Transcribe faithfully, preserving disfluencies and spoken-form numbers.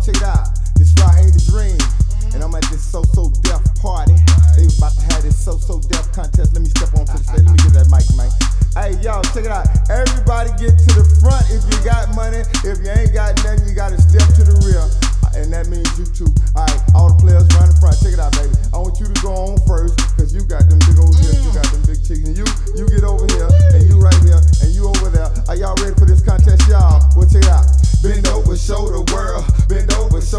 check it out. This Raheem the Dream, and I'm at this So So Def party. They was about to have this So So Def contest. Let me step on to the stage. Let me get that mic, man. Hey, y'all, check it out. Everybody get to the front if you got money. If you ain't got nothing, you gotta step to the rear. And that means you too. Alright, all the players run in front. Check it out, baby. I want you to go on first, cause you got them big old hips, you got them big cheeks. And you, you get over here, and you right here, and you over there. Are y'all ready for this contest, y'all? Well, check it out. Bend over, show the world. Bend over, show